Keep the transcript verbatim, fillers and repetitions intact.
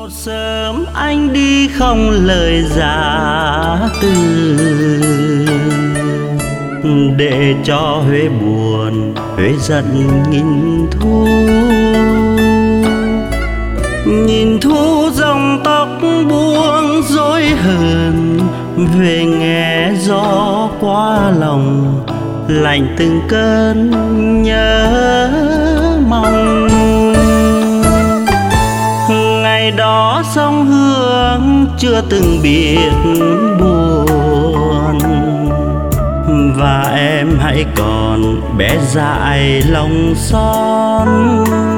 Sớm anh đi không lời giả từ, để cho Huế buồn Huế giận nghìn thu. Nhìn thu dòng tóc buông rối hờn, về nghe gió qua lòng lạnh từng cơn nhớ mong. Ngày đó sông Hương chưa từng biết buồn, và em hãy còn bé dại lòng son.